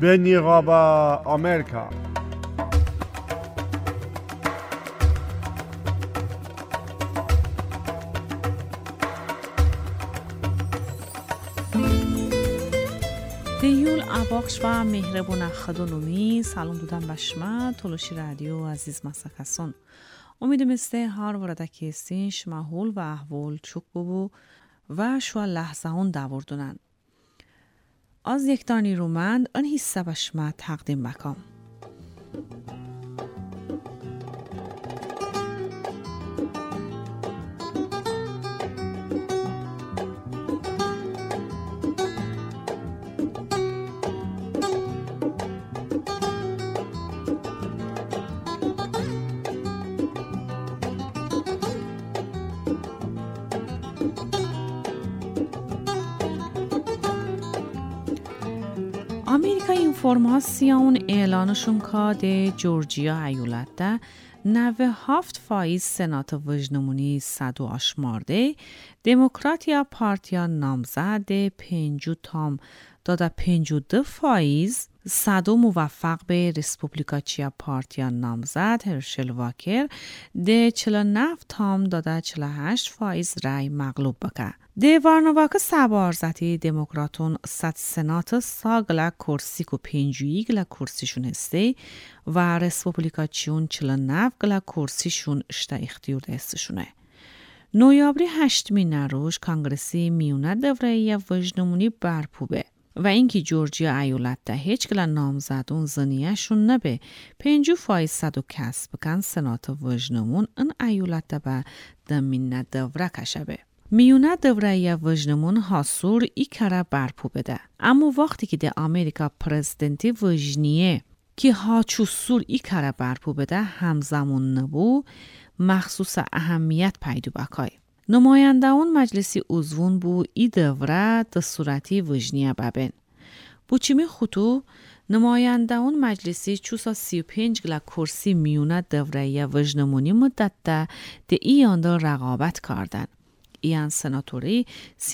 בנירבה אמריקה. دیول اباخش و مهربون خدونومی سلام دودم بشما تولوشی رادیو عزیز مسکسون امیدم استه هر ورده کستینش محول و احوال چوک ببو و شو لحظه هون داوردونن از یک دانی رومند ان حصه بشما تقدیم بکم. امریکا اینفورماسیون اعلانشون که ده جورجیا ایالت ده 97% سنات وجنمونی صدو آشمارده دموکراتیا پارتیا نامزد 52% صدو موفق به ریسپوبلیکاچیا پارتیا نامزد هرشل واکر ده 49.48% رای مغلوب بکه. ده وارنواک سبارزتی دموکراتون ست سنات ساگلا کرسی کو 51 کرسیشون هسته و ریسپوبلیکاچیون 49 کرسیشون اشتا اختیار دستشونه. نویابری 8 نروز کانگرسی میونه دوره وجنمونی برپوبه و اینکه جورجیا ایالت ده هیچ کلا نامزدون زنیشون نبه 50% کسب بکن سنات وجنمون ان ایالت ده به دمینه دوره کشبه. میونه دوره وجنمون حاصور ای کره برپو بده. اما وقتی که ده امریکا پرزیدنتی وجنیه که هاچوسور ای کره برپو بده همزمان نبو مخصوص اهمیت پیدا بکای. نماینده اون مجلسی عضوون بو ای دوره ده صورتی وجنیه ببین. بو چیمی خطو نماینده اون مجلسی 35 کرسی میونه دوره وجنمونی مدت ده ای آنده رقابت کردن. ایان سناتوری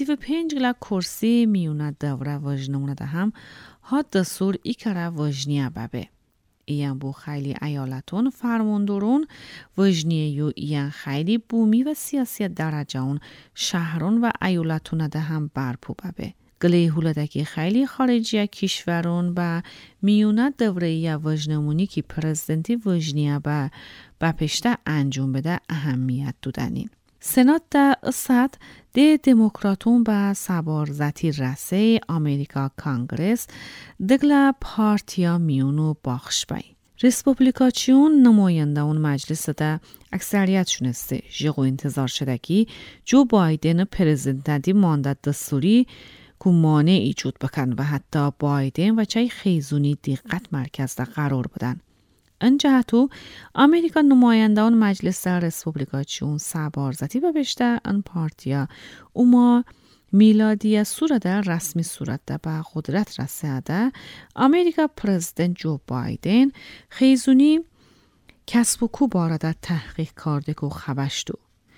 35 کرسی میونه دوره وجنمونه ده هم ها دستور ای کره وجنیه ببه. ایان بو خیلی ایالتون فرماندارون وجنیه یو ایان خیلی بومی و سیاسی درجه اون شهرون و ایالتون ده هم برپو ببه. گلی هولدکی خیلی خارجی کشورون با میونه دوره وجنمونی که پرزیدنتی وجنیه با پشته انجام بده اهمیت دودنین. سنات ده اصد ده دموکراتون با سبارزتی رسه امریکا کانگرس دگلا پارتیا میونو باخش بای. ریسپوبلیکاچیون نماینده اون مجلس ده اکثریت شونسته جگو انتظار شده که جو بایدن پرزیدنتی مانده دستوری که مانع ایجود بکن و حتی بایدن و چای خیزونی دقت مرکز ده قرار بدن. انجهتو امریکا نماینده اون مجلس ریسپوبلیکاچیون سبارزتی ببشته ان پارتیا اوما میلادی صورت رسمی صورت به قدرت رسیده امریکا پرزیدنت جو بایدن خیزونی کسب و کو بارده تحقیق کرده که خبشتو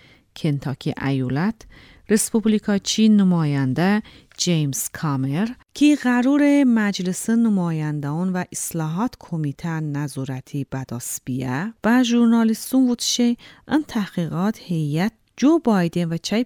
کنتاکی ایالت ریسپوبلیکاچی نماینده جیمز کامر که قرار مجلس نمایندگان و اصلاحات کمیته نظارتی بداسبیه و ژورنالیستون وودشه ان تحقیقات هیئت جو بایدن و چای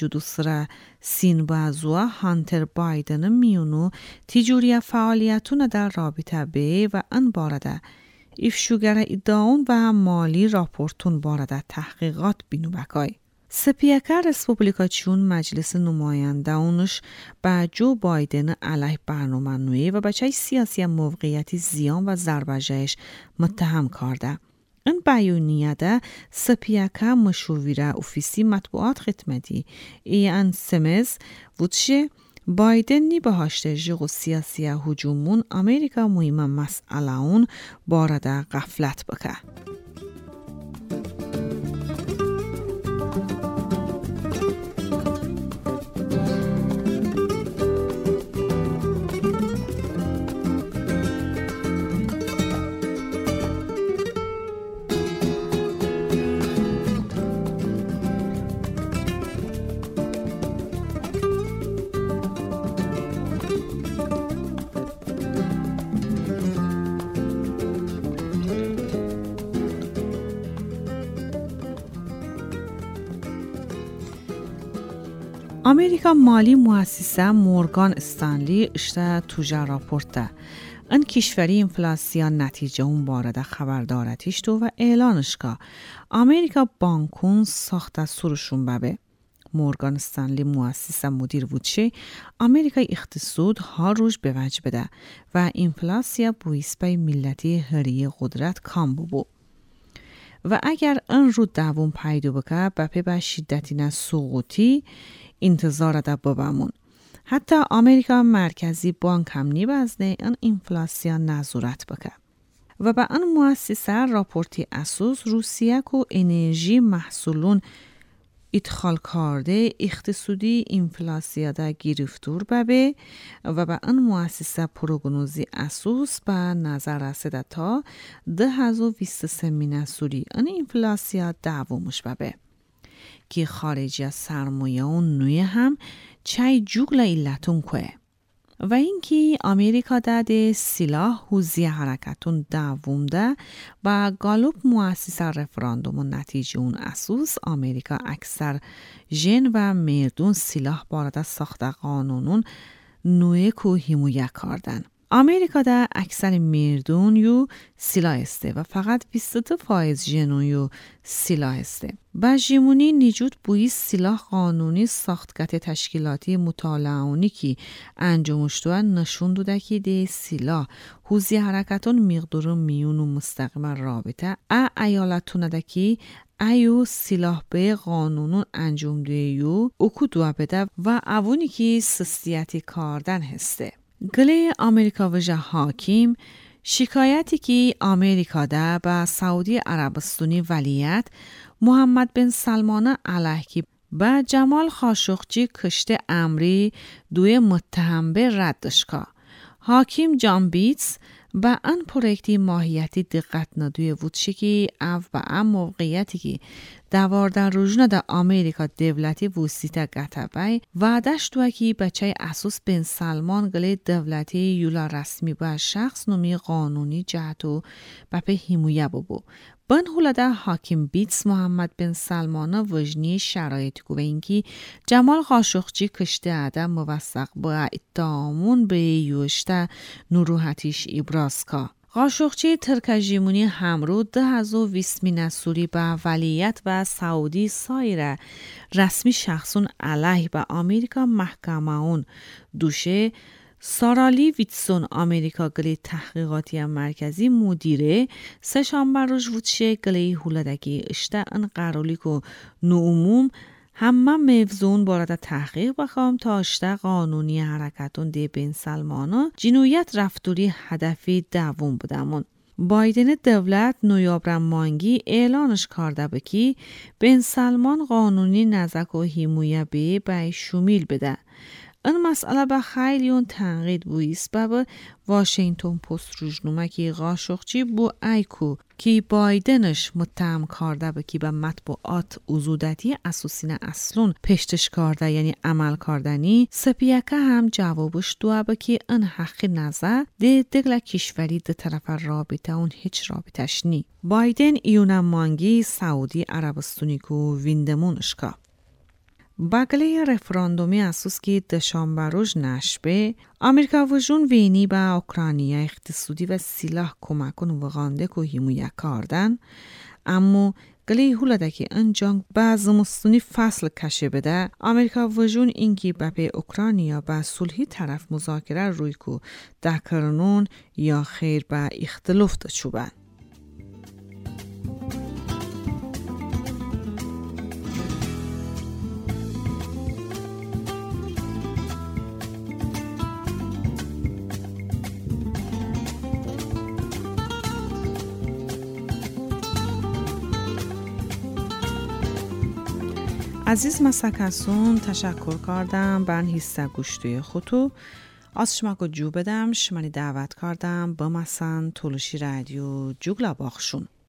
52 سین بازوها هانتر بایدن میونو تیجوری فعالیتون در رابطه به و ان بارده افشوگر ادعاون و مالی راپورتون بارده تحقیقات بینو بکای. سپیکر ریسپوبلیکاچیون مجلس نماینده اونش با جو بایدن علیه برنامه نوی و بچه سیاسی موقعیتی زیان و ضربه‌جهش متهم کرده. این بیانیه سپیکر مشاور افیسی مطبوعات خدمتی ایان سمز وودشه بایدن نی بهاشته جغو سیاسی هجومون امریکا مهم مسئله اون بارده غفلت بکه. Amerika mali müessese Morgan Stanley işte tuja raporta ان کشوری انفلاسیون نتیجه اون بارده خبردارتیش تو و اعلانش که امریکا بانکون ساخته سروشون ببه مورگان استنلی مؤسس مدیر بودشه امریکای اقتصاد ها روش به وجه بده و انفلاسیا بویس به ملتی هری قدرت کام بو و اگر ان رو دوام پیدا بکه بپی به شدتی نه سقوطی انتظار ده ببمون حتی امریکا مرکزی بانک هم نیبزنه این انفلاسیون نظارت بکه و به این مؤسسه راپورتی اساس روسیه کو انرژی محصولون ادخال کرده اقتصادی انفلاسیا ده گرفتور ببه و به این مؤسسه پروگنوزی اساس به نظر رسیده تا 2023 مینسوری این انفلاسیا دوامش ببه که خارجی از سرمایه و نوی هم چای جوگل ایلتون که و اینکه امریکا ده سلاح حوزی حرکتون دوم ده با گالوب مؤسسه رفراندوم و نتیجه اون اساس امریکا اکثر جن و مردون سلاح بارده ساخته قانونون نوی که حمایت کردن امریکا ده اکثر مردون یو سلاح استه و فقط 22% جنون یو سلاح استه. با جیمونی نیجود بوی سلاح قانونی ساختگت تشکیلاتی مطالعانی که انجامش دوان نشون دوده که ده سلاح حوزی حرکتون مقدار میون و مستقیم رابطه ایالتونه ده که ایو سلاح به قانونون انجام دیو اکو دوا بده و اوونی که سستیتی کاردن هسته. گله امریکا و حاکم شکایتی که امریکا ده به سعودی عربستانی ولیت محمد بن سلمان علیه به جمال خاشقچی کشته امری دوی متهم به ردش که حاکم جان بیتس با ان پروژه ماهیتی دقت ندوی وودشه که او با ان موقعیتی که دوارده روزنه در امریکا دولتی وسیطه گتبای وعدش دوه که بچه اساس بن سلمان گله دولتی یولا رسمی با شخص نومی قانونی جهتو بپه حمایه بو بن هولده حاکم بیتس محمد بن سلمان وجنی شرایط کو و اینکه جمال خاشقچی کشته آدم موثق با اتهامون به یوشته نروحتیش ابراز که خاشقچی ترکجیمونی همرو 2020 مینسوری با ولیت و سعودی سایر رسمی شخصون علیه به امریکا محکمه اون دوشه سارالی ویتسون امریکا گلی تحقیقاتی مرکزی مدیره سه‌شنبه روز وچه گلی هولدکی اشته ان قرالی کو نوعموم همه موضوعون بارد تحقیق بخوام تا اشته قانونی حرکتون دی بن سلمانا جنویت رفتوری هدفی دوم بودمون. بایدن دولت نویابر مانگی اعلانش کرده بکی بن سلمان قانونی نزک و حمایه به شمیل بده. این مسئله به خیلیون تنقید بویست به واشنگتن پست روزنامه که خاشقچی بو ایکو که بایدنش متهم کرده به که به مطبوعات ازودتی اساسین اصلون پشتش کرده یعنی عمل کردنی سپیکه هم جوابش دوه به که این حقی نظر ده دگل کشوری ده طرف رابطه اون هیچ رابطش نی. بایدن ایونم مانگی سعودی عربستانی کو ویندمونش که بگله رفراندومی اساس که دشنبه روز نشبه امریکا وجون وینی به اوکراینیا اقتصادی و سلاح کمکون وغانده که حمایت کردن اما گله هولده که این جنگ بعض مستونی فصل کشه بده امریکا وجون اینکه به اوکراینیا به صلحی طرف مذاکره روی که دکرنون یا خیر به اختلاف دچوبن عزیز مسکسون تشکر کردم بر حصه گوشتوی خودتو از شما که جو بدم شمانی دعوت کردم با مثلا تولوشی رادیو جوگلا باخشون